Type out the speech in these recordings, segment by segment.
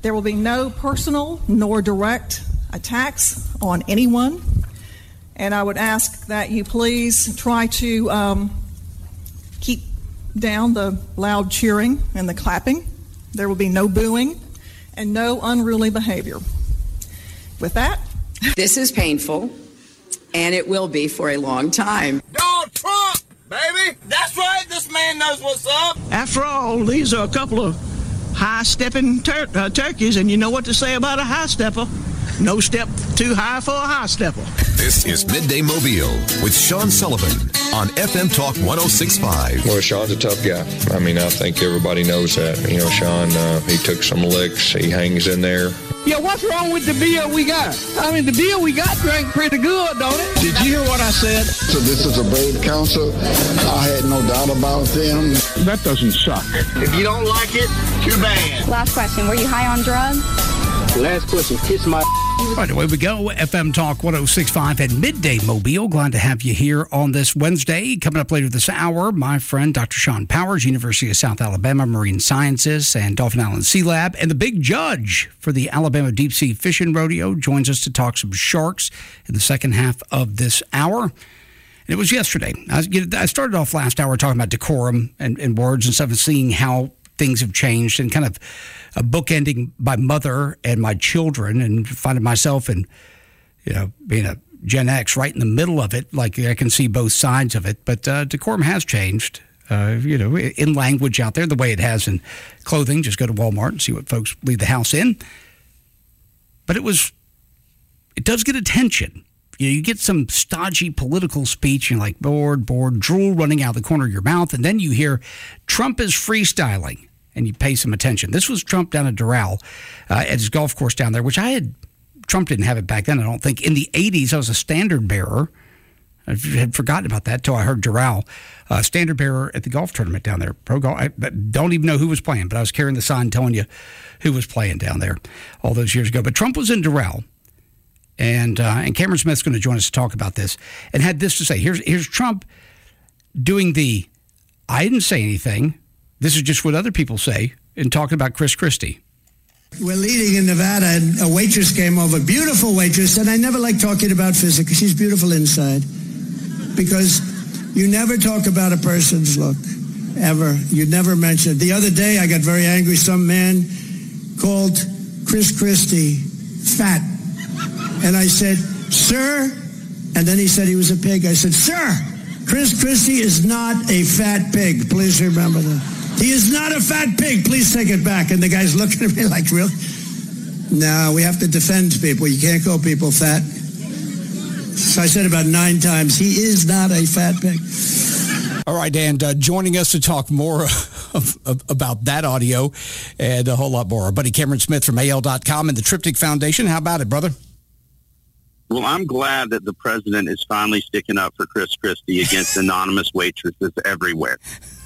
There will be no personal nor direct attacks on anyone. And I would ask that you please try to keep down the loud cheering and the clapping. There will be no booing and no unruly behavior. With that, this is painful, and it will be for a long time. Donald Trump, baby! That's right, this man knows what's up. After all, these are a couple of high-stepping turkeys, and you know what to say about a high-stepper. No step too high for a high-stepper. This is Midday Mobile with Sean Sullivan on FM Talk 106.5. Well, Sean's a tough guy. I mean, I think everybody knows that. You know, Sean, he took some licks. He hangs in there. Yeah, what's wrong with the beer we got? I mean, the beer we got drank pretty good, don't it? Did you hear what I said? So this is a brave council. I had no doubt about them. That doesn't suck. If you don't like it, too bad. Last question, were you high on drugs? Last question, kiss my... All right, away we go. FM Talk 106.5 at Midday Mobile. Glad to have you here on this Wednesday. Coming up later this hour, my friend Dr. Sean Powers, University of South Alabama Marine Sciences and Dauphin Island Sea Lab, and the big judge for the Alabama Deep Sea Fishing Rodeo joins us to talk some sharks in the second half of this hour. And it was yesterday. I started off last hour talking about decorum and words and stuff and seeing how things have changed and kind of a bookending my mother and my children and finding myself in, being a Gen X right in the middle of it. Like I can see both sides of it, but decorum has changed, in language out there, the way it has in clothing. Just go to Walmart and see what folks leave the house in. But it does get attention. You get some stodgy political speech, and you're like, bored, drool running out the corner of your mouth, and then you hear Trump is freestyling, and you pay some attention. This was Trump down at Doral at his golf course down there, which Trump didn't have it back then, I don't think. In the 80s, I was a standard bearer. I had forgotten about that until I heard Doral, standard bearer at the golf tournament down there. Pro golf. I don't even know who was playing, but I was carrying the sign telling you who was playing down there all those years ago. But Trump was in Doral. And Cameron Smith's going to join us to talk about this and had this to say. Here's Trump doing I didn't say anything. This is just what other people say in talking about Chris Christie. We're leading in Nevada, and a waitress came over, beautiful waitress, and I never like talking about physics. She's beautiful inside because you never talk about a person's look, ever. You never mention it. The other day, I got very angry. Some man called Chris Christie fat. And I said, sir, and then he said he was a pig. I said, sir, Chris Christie is not a fat pig. Please remember that. He is not a fat pig. Please take it back. And the guy's looking at me like, really? No, we have to defend people. You can't call people fat. So I said about 9 times, he is not a fat pig. All right, and joining us to talk more about that audio and a whole lot more, our buddy Cameron Smith from AL.com and the Triptych Foundation. How about it, brother? Well, I'm glad that the president is finally sticking up for Chris Christie against anonymous waitresses everywhere.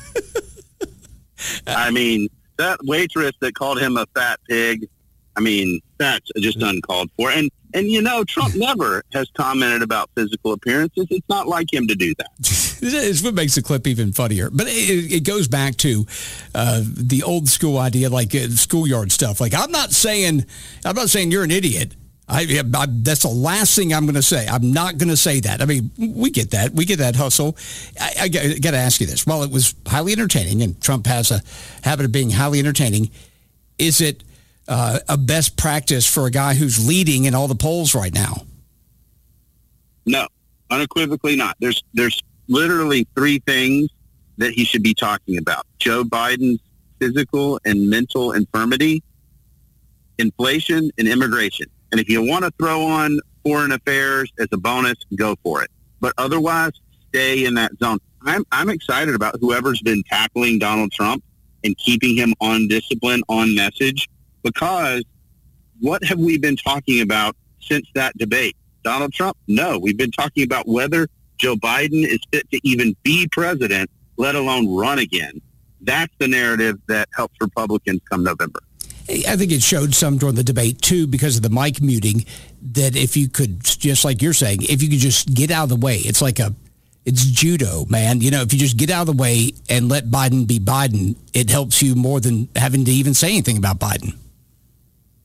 I mean, that waitress that called him a fat pig, that's just uncalled for. And Trump never has commented about physical appearances. It's not like him to do that. It's what makes the clip even funnier. But it goes back to the old school idea, like schoolyard stuff. Like, I'm not saying you're an idiot. That's the last thing I'm going to say. I'm not going to say that. I mean, we get that. We get that hustle. I got to ask you this. While it was highly entertaining, and Trump has a habit of being highly entertaining, is it a best practice for a guy who's leading in all the polls right now? No, unequivocally not. There's literally 3 things that he should be talking about: Joe Biden's physical and mental infirmity, inflation, and immigration. And if you want to throw on foreign affairs as a bonus, go for it. But otherwise, stay in that zone. I'm excited about whoever's been tackling Donald Trump and keeping him on discipline, on message, because what have we been talking about since that debate? Donald Trump? No. We've been talking about whether Joe Biden is fit to even be president, let alone run again. That's the narrative that helps Republicans come November. I think it showed some during the debate, too, because of the mic muting, that if you could, just like you're saying, if you could just get out of the way, it's judo, man. If you just get out of the way and let Biden be Biden, it helps you more than having to even say anything about Biden.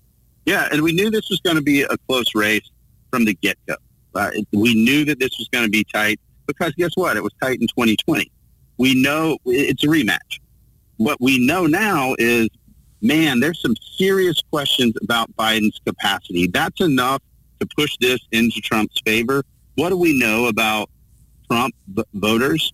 Yeah, and we knew this was going to be a close race from the get-go. We knew that this was going to be tight because guess what? It was tight in 2020. We know it's a rematch. What we know now is, man, there's some serious questions about Biden's capacity. That's enough to push this into Trump's favor. What do we know about Trump voters?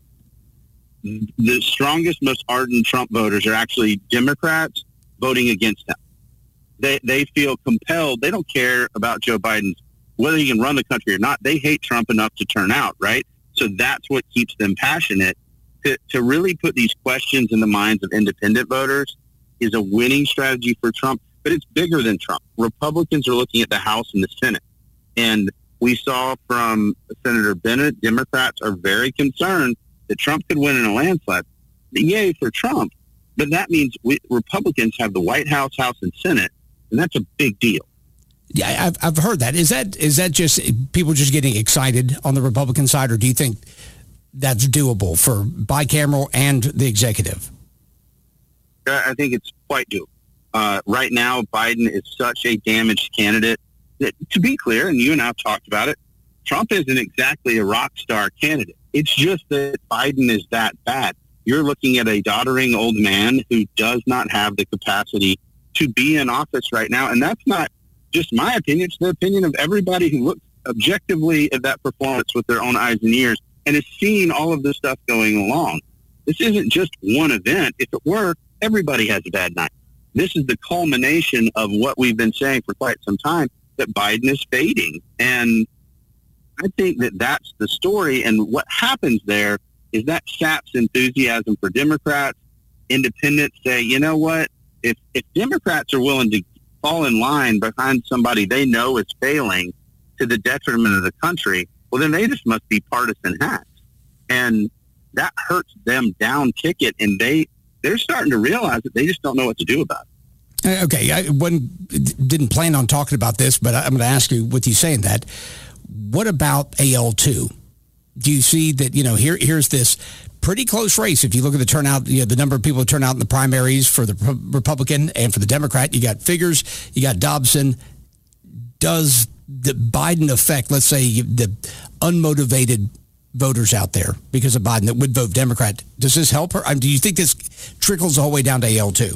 The strongest, most ardent Trump voters are actually Democrats voting against him. They feel compelled. They don't care about Joe Biden's, whether he can run the country or not. They hate Trump enough to turn out, right? So that's what keeps them passionate. To really put these questions in the minds of independent voters is a winning strategy for Trump, but it's bigger than Trump. Republicans are looking at the House and the Senate. And we saw from Senator Bennett, Democrats are very concerned that Trump could win in a landslide. Yay for Trump. But that means Republicans have the White House, House, and Senate, and that's a big deal. Yeah, I've heard that. Is that just people just getting excited on the Republican side, or do you think that's doable for bicameral and the executive? I think it's quite doable. Right now, Biden is such a damaged candidate that, to be clear, and you and I have talked about it, Trump isn't exactly a rock star candidate. It's just that Biden is that bad. You're looking at a doddering old man who does not have the capacity to be in office right now. And that's not just my opinion. It's the opinion of everybody who looks objectively at that performance with their own eyes and ears and is seeing all of this stuff going along. This isn't just one event. If it were, everybody has a bad night. This is the culmination of what we've been saying for quite some time, that Biden is fading. And I think that that's the story. And what happens there is that saps enthusiasm for Democrats. Independents say, you know what? If Democrats are willing to fall in line behind somebody they know is failing to the detriment of the country, well, then they just must be partisan hacks. And that hurts them down ticket, and they're starting to realize that they just don't know what to do about it. Okay, I didn't plan on talking about this, but I'm going to ask you, with you saying that, what about AL2? Do you see that, here's this pretty close race. If you look at the turnout, the number of people who turn out in the primaries for the Republican and for the Democrat, you got Figures, you got Dobson. Does the Biden affect, let's say, the unmotivated voters out there because of Biden that would vote Democrat? Does this help her? Do you think this trickles all the way down to AL2?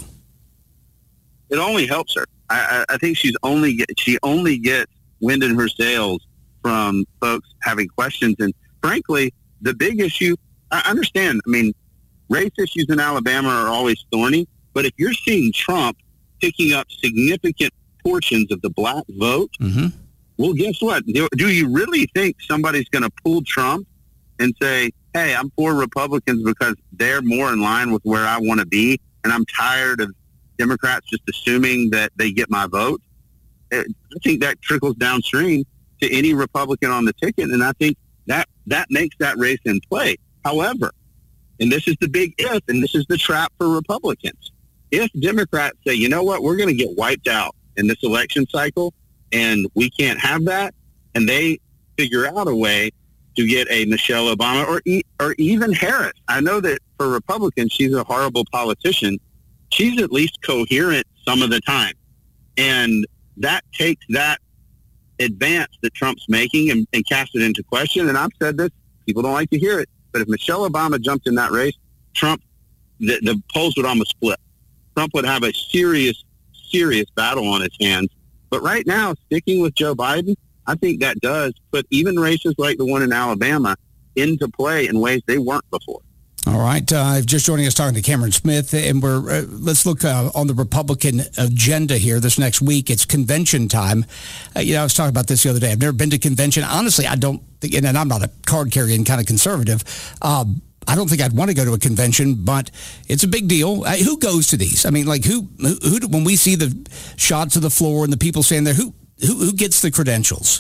It only helps her. I think she only gets wind in her sails from folks having questions. And frankly, the big issue, I understand. I mean, race issues in Alabama are always thorny, but if you're seeing Trump picking up significant portions of the black vote, well, guess what? Do you really think somebody's going to pull Trump and say, hey, I'm for Republicans because they're more in line with where I want to be, and I'm tired of Democrats just assuming that they get my vote? I think that trickles downstream to any Republican on the ticket, and I think that makes that race in play. However, and this is the big if, and this is the trap for Republicans, if Democrats say, you know what, we're going to get wiped out in this election cycle, and we can't have that, and they figure out a way to get a Michelle Obama or even Harris. I know that for Republicans, she's a horrible politician. She's at least coherent some of the time. And that takes that advance that Trump's making and casts it into question. And I've said this, people don't like to hear it, but if Michelle Obama jumped in that race, Trump, the polls would almost split. Trump would have a serious battle on his hands. But right now, sticking with Joe Biden, I think that does put even races like the one in Alabama into play in ways they weren't before. All right. Just joining us, talking to Cameron Smith, and we're let's look on the Republican agenda here this next week. It's convention time. I was talking about this the other day. I've never been to convention. Honestly, I don't think, and I'm not a card-carrying kind of conservative. I don't think I'd want to go to a convention, but it's a big deal. Who goes to these? I mean, like who when we see the shots of the floor and the people standing there, who gets the credentials?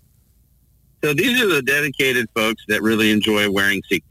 So these are the dedicated folks that really enjoy wearing sequins.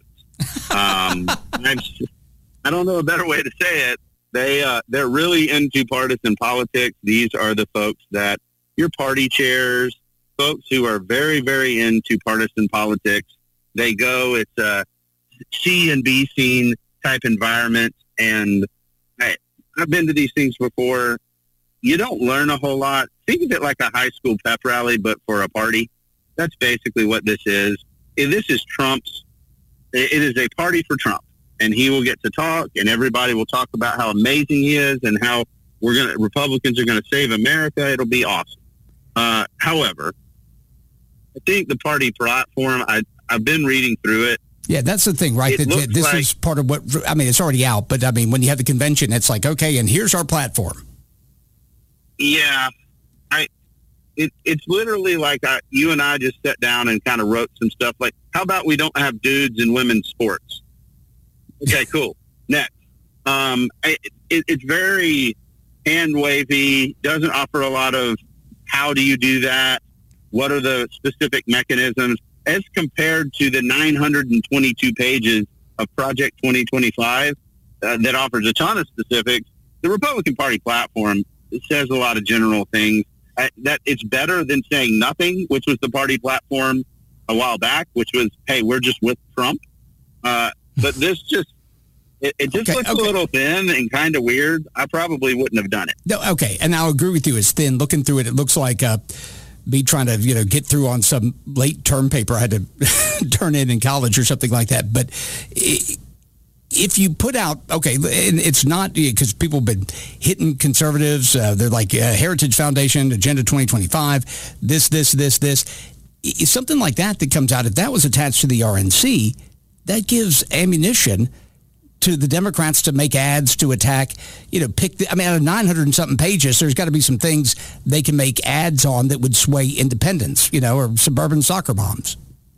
I don't know a better way to say it. They're really into partisan politics. These are the folks that your party chairs, folks who are very, very into partisan politics. They go, it's a C and B scene type environment. And I've been to these things before. You don't learn a whole lot think of it like a high school pep rally, but for a party. That's basically what this is. This is Trump's. It is a party for Trump, and he will get to talk, and everybody will talk about how amazing he is and how Republicans are going to save America. It'll be awesome. However, I think the party platform, I've been reading through it. Yeah, that's the thing, right? This is part of what, I mean, it's already out, but I mean, when you have the convention, it's like, okay, and here's our platform. Yeah, it's literally like you and I just sat down and kind of wrote some stuff like, how about we don't have dudes in women's sports? Okay, cool. Next. It's very hand-wavy, doesn't offer a lot of how do you do that, what are the specific mechanisms, as compared to the 922 pages of Project 2025 that offers a ton of specifics. The Republican Party platform says a lot of general things. That it's better than saying nothing, which was the party platform a while back, which was, hey, we're just with Trump. But this just, it just looks a little thin and kind of weird. I probably wouldn't have done it. No, okay, and I'll agree with you. It's thin. Looking through it, it looks like me trying to get through on some late term paper I had to turn in college or something like that. But if you put out, okay, and it's not because people have been hitting conservatives. They're like Heritage Foundation, Agenda 2025, this. It's something like that comes out. If that was attached to the RNC, that gives ammunition to the Democrats to make ads to attack, out of 900 and something pages, there's got to be some things they can make ads on that would sway independents, or suburban soccer moms.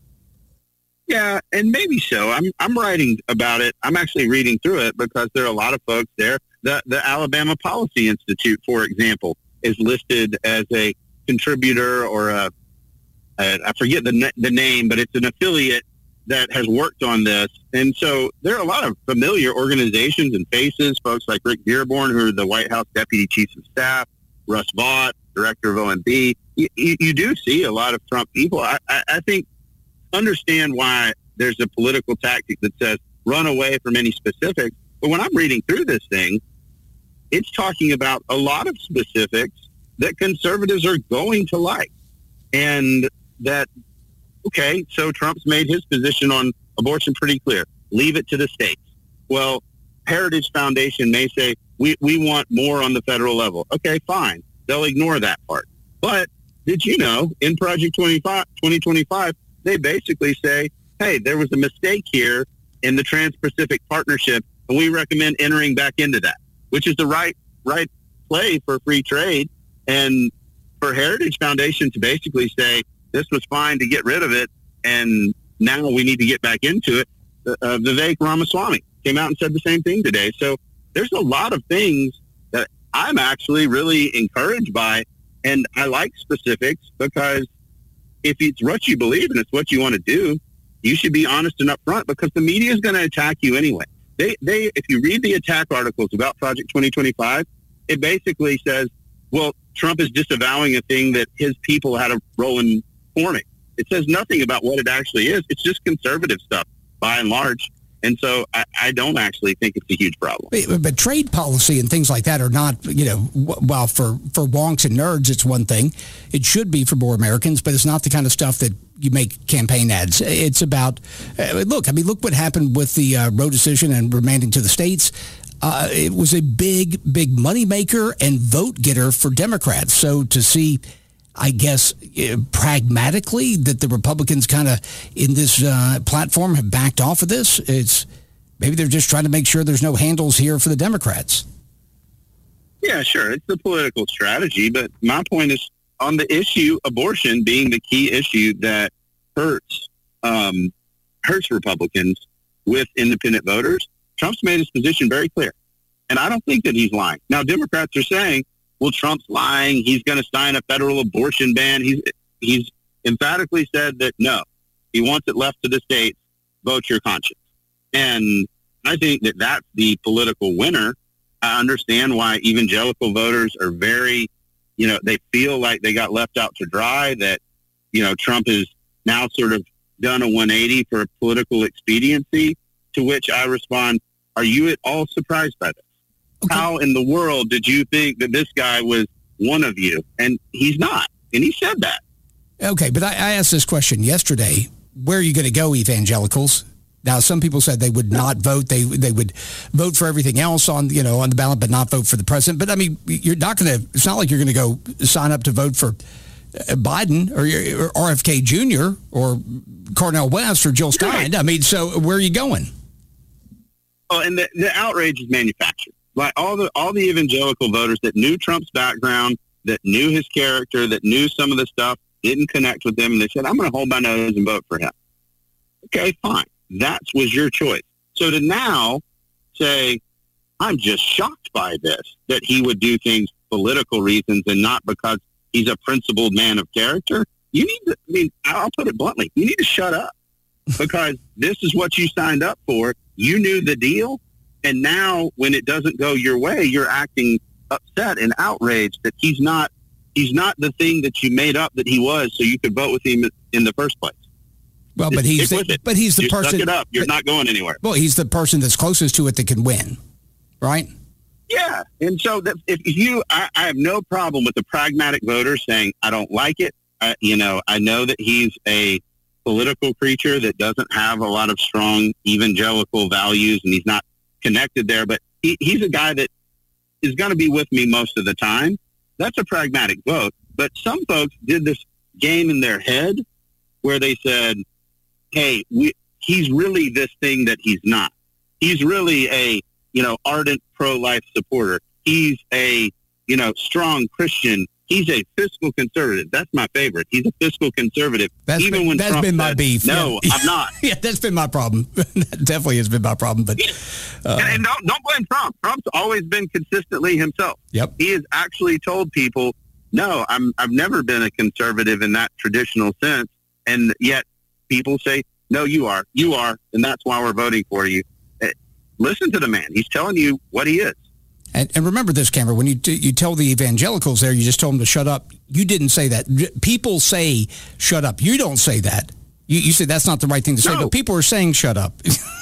Yeah, and maybe so. I'm writing about it. I'm actually reading through it because there are a lot of folks there. The Alabama Policy Institute, for example, is listed as a contributor or I forget the name, but it's an affiliate that has worked on this. And so there are a lot of familiar organizations and faces, folks like Rick Dearborn, who are the White House Deputy Chief of Staff, Russ Vought, Director of OMB. You do see a lot of Trump people. I think understand why there's a political tactic that says run away from any specifics. But when I'm reading through this thing, it's talking about a lot of specifics that conservatives are going to like. And that, okay, so Trump's made his position on abortion pretty clear. Leave it to the states. Well, Heritage Foundation may say, we want more on the federal level. Okay, fine. They'll ignore that part. But did you know, in Project 2025, they basically say, hey, there was a mistake here in the Trans-Pacific Partnership, and we recommend entering back into that, which is the right play for free trade. And for Heritage Foundation to basically say, this was fine to get rid of it, and now we need to get back into it. Vivek Ramaswamy came out and said the same thing today. So there's a lot of things that I'm actually really encouraged by, and I like specifics because if it's what you believe and it's what you want to do, you should be honest and upfront because the media is going to attack you anyway. If you read the attack articles about Project 2025, it basically says, well, Trump is disavowing a thing that his people had a role in forming. It says nothing about what it actually is. It's just conservative stuff by and large. And so I don't actually think it's a huge problem. But trade policy and things like that are not, while for wonks and nerds, it's one thing. It should be for more Americans, but it's not the kind of stuff that you make campaign ads. It's about, look what happened with the Roe decision and remanding to the states. It was a big moneymaker and vote getter for Democrats. So to see, I guess, pragmatically that the Republicans kind of in this platform have backed off of this, it's maybe they're just trying to make sure there's no handles here for the Democrats. Yeah, sure. It's the political strategy. But my point is on the issue, abortion being the key issue that hurts Republicans with independent voters. Trump's made his position very clear. And I don't think that he's lying. Now, Democrats are saying, well, Trump's lying. He's going to sign a federal abortion ban. He's emphatically said that, no, he wants it left to the states. Vote your conscience. And I think that that's the political winner. I understand why evangelical voters are very, they feel like they got left out to dry, that, Trump has now sort of done a 180 for political expediency, to which I respond, are you at all surprised by this? Okay. How in the world did you think that this guy was one of you. And he's not. And he said that. Okay, but I asked this question yesterday. Where are you going to go, evangelicals? Now, some people said they would not vote. They would vote for everything else on the ballot, but not vote for the president. But I mean, you're not going to. It's not like you're going to go sign up to vote for Biden or RFK Jr. or Cornel West or Jill Stein. Right. I mean, so where are you going? Oh, and the outrage is manufactured. Like all the evangelical voters that knew Trump's background, that knew his character, that knew some of the stuff, didn't connect with him, and they said, "I'm going to hold my nose and vote for him." Okay, fine. That was your choice. So to now say, I'm just shocked by this, that he would do things for political reasons and not because he's a principled man of character. You need to, I mean, I'll put it bluntly, you need to shut up because this is what you signed up for. You knew the deal. And now when it doesn't go your way, you're acting upset and outraged that he's not the thing that you made up that he was so you could vote with him in the first place. Well, but he's the person. Suck it up. You're not going anywhere. Well, he's the person that's closest to it that can win, right? Yeah, and so I have no problem with the pragmatic voter saying I don't like it. I know that he's a political creature that doesn't have a lot of strong evangelical values, and he's not connected there. But he's a guy that is going to be with me most of the time. That's a pragmatic vote. But some folks did this game in their head where they said, hey, he's really this thing that he's not. He's really a, ardent pro-life supporter. He's a, strong Christian. He's a fiscal conservative. That's my favorite. He's a fiscal conservative. That's been my beef. No, yeah. I'm not. Yeah, that's been my problem. That definitely has been my problem. But and don't blame Trump. Trump's always been consistently himself. Yep. He has actually told people, no, I've never been a conservative in that traditional sense. And yet people say, no, you are, and that's why we're voting for you. Listen to the man. He's telling you what he is. And remember this, Cameron, when you tell the evangelicals there, you just told them to shut up. You didn't say that. People say shut up. You don't say that. You say that's not the right thing to say, but people are saying shut up.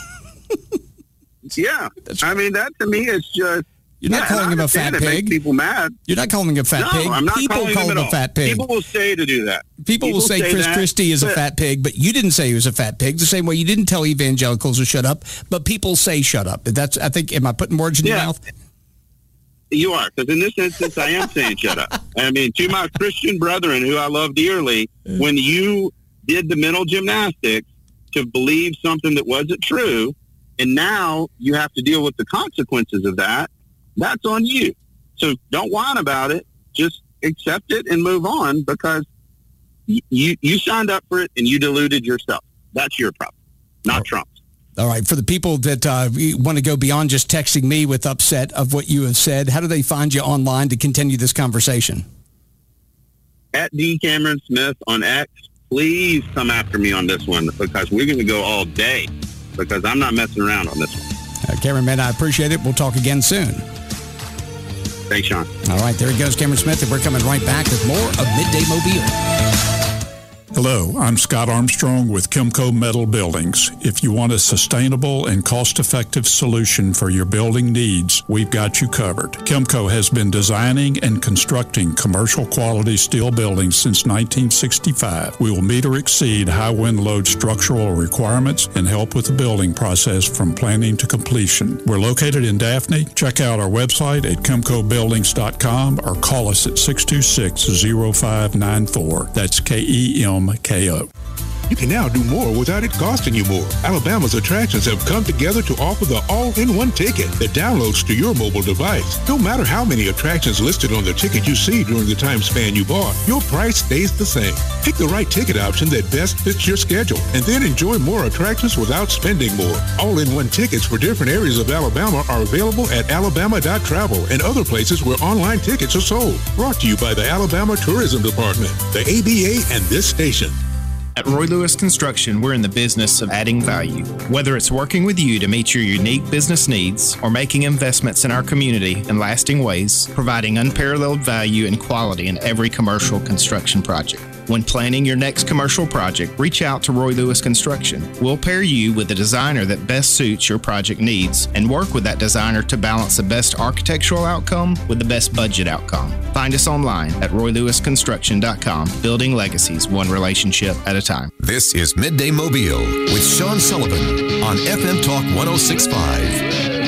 Yeah. I mean, that to me is just... You're not calling him a fat pig. It makes people mad. You're not calling him a fat pig. I'm not people call him a fat pig. People will say to do that. People will say Chris Christie is a fat pig, but you didn't say he was a fat pig. The same way you didn't tell evangelicals to shut up, but people say shut up. I think, am I putting words in your mouth? You are, because in this instance, I am saying shut up. I mean, to my Christian brethren who I love dearly, when you did the mental gymnastics to believe something that wasn't true, and now you have to deal with the consequences of that, that's on you. So don't whine about it. Just accept it and move on because you signed up for it and you deluded yourself. That's your problem, not Trump's. All right. For the people that want to go beyond just texting me with upset of what you have said, how do they find you online to continue this conversation? At D. Cameron Smith on X. Please come after me on this one because we're going to go all day because I'm not messing around on this one. Cameron, man, I appreciate it. We'll talk again soon. Thanks, Sean. All right. There he goes, Cameron Smith, and we're coming right back with more of Midday Mobile. Hello, I'm Scott Armstrong with Kimco Metal Buildings. If you want a sustainable and cost-effective solution for your building needs, we've got you covered. Kimco has been designing and constructing commercial quality steel buildings since 1965. We will meet or exceed high wind load structural requirements and help with the building process from planning to completion. We're located in Daphne. Check out our website at KimcoBuildings.com or call us at 626-0594. That's KEMKO. You can now do more without it costing you more. Alabama's attractions have come together to offer the all-in-one ticket that downloads to your mobile device. No matter how many attractions listed on the ticket you see during the time span you bought, your price stays the same. Pick the right ticket option that best fits your schedule, and then enjoy more attractions without spending more. All-in-one tickets for different areas of Alabama are available at alabama.travel and other places where online tickets are sold. Brought to you by the Alabama Tourism Department, the ABA, and this station. At Roy Lewis Construction, we're in the business of adding value. Whether it's working with you to meet your unique business needs or making investments in our community in lasting ways, providing unparalleled value and quality in every commercial construction project. When planning your next commercial project, reach out to Roy Lewis Construction. We'll pair you with a designer that best suits your project needs and work with that designer to balance the best architectural outcome with the best budget outcome. Find us online at roylewisconstruction.com. Building legacies, one relationship at a time. This is Midday Mobile with Sean Sullivan on FM Talk 106.5.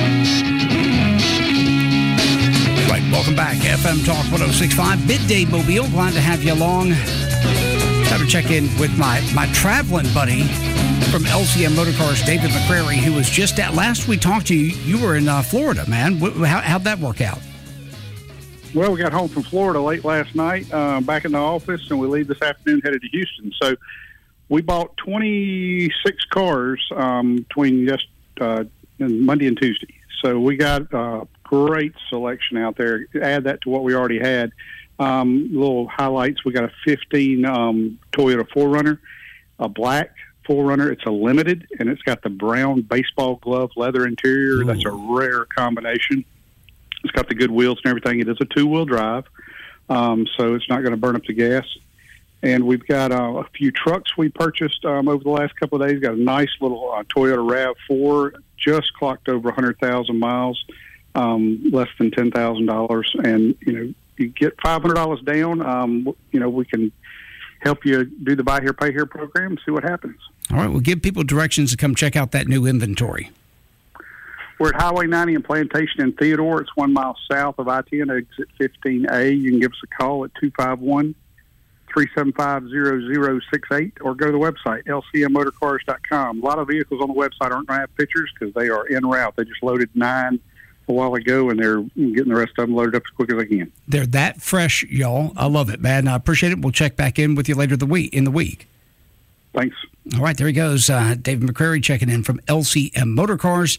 Welcome back. FM Talk 106.5, Midday Mobile. Glad to have you along. Got to check in with my traveling buddy from LCM Motorcars, David McCrary, who was just at, last we talked to you, you were in Florida, man. How'd that work out? Well, we got home from Florida late last night, back in the office, and we leave this afternoon headed to Houston. So we bought 26 cars between just Monday and Tuesday. So we got great selection out there. Add that to what we already had. Little highlights, we got a 15 Toyota 4Runner, a black 4Runner. It's a limited, and it's got the brown baseball glove leather interior. Ooh. That's a rare combination. It's got the good wheels and everything. It is a two-wheel drive, so it's not going to burn up the gas. And we've got a few trucks we purchased over the last couple of days. Got a nice little Toyota RAV4, just clocked over 100,000 miles. Less than $10,000, and you get $500 down. We can help you do the buy here, pay here program and see what happens. All right, we'll give people directions to come check out that new inventory. We're at Highway 90 and Plantation in Theodore. It's 1 mile south of I-10, exit 15A. You can give us a call at 251-375-0068 or go to the website, lcmmotorcars.com. A lot of vehicles on the website aren't going to have pictures because they are en route. They just loaded 9 a while ago, and they're getting the rest of them loaded up as quick as they can. They're that fresh, y'all. I love it, man. I appreciate it. We'll check back in with you later in the week. Thanks. All right, there he goes. David McCrary checking in from LCM Motorcars.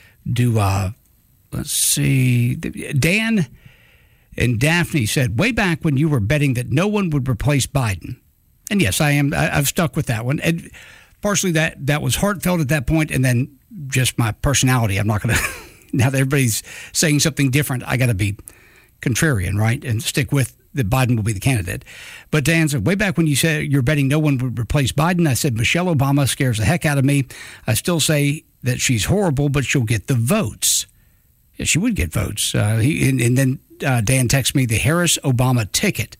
Let's see. Dan and Daphne said, way back when you were betting that no one would replace Biden. And yes, I am. I've stuck with that one. And partially that was heartfelt at that point, and then just my personality. I'm not going to... Now that everybody's saying something different, I got to be contrarian, right? And stick with that Biden will be the candidate. But Dan said, way back when you said you're betting no one would replace Biden, I said Michelle Obama scares the heck out of me. I still say that she's horrible, but she'll get the votes. Yeah, she would get votes. And then Dan texted me the Harris-Obama ticket.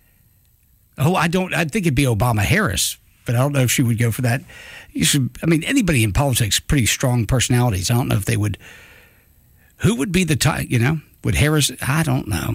Oh, I think it'd be Obama-Harris, but I don't know if she would go for that. Anybody in politics, pretty strong personalities. I don't know if they would... Who would be the type, would Harris? I don't know.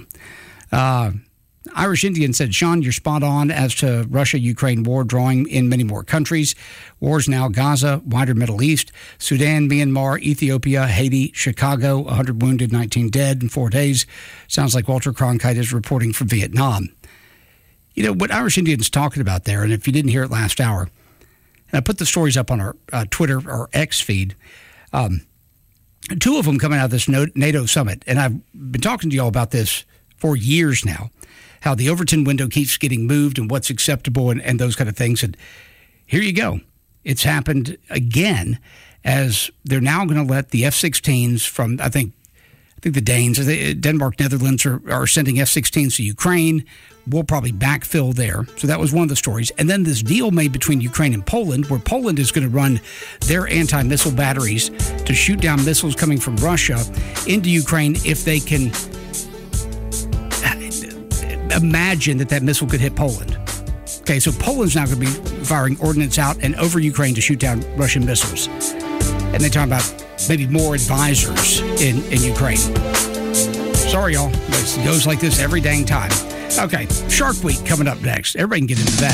Irish Indian said, Sean, you're spot on as to Russia-Ukraine war drawing in many more countries. Wars now Gaza, wider Middle East, Sudan, Myanmar, Ethiopia, Haiti, Chicago, 100 wounded, 19 dead in 4 days. Sounds like Walter Cronkite is reporting from Vietnam. What Irish Indian's talking about there, and if you didn't hear it last hour, and I put the stories up on our Twitter or X feed, 2 of them coming out of this NATO summit, and I've been talking to you all about this for years now, how the Overton window keeps getting moved and what's acceptable and those kind of things. And here you go. It's happened again, as they're now going to let the F-16s from, I think the Danes, Denmark, Netherlands are sending F-16s to Ukraine. We'll probably backfill there. So that was one of the stories. And then this deal made between Ukraine and Poland, where Poland is going to run their anti-missile batteries to shoot down missiles coming from Russia into Ukraine if they can imagine that missile could hit Poland. Okay, so Poland's now going to be firing ordnance out and over Ukraine to shoot down Russian missiles. And they talk about maybe more advisors in Ukraine. Sorry, y'all. It goes like this every dang time. Okay, Shark Week coming up next. Everybody can get into that.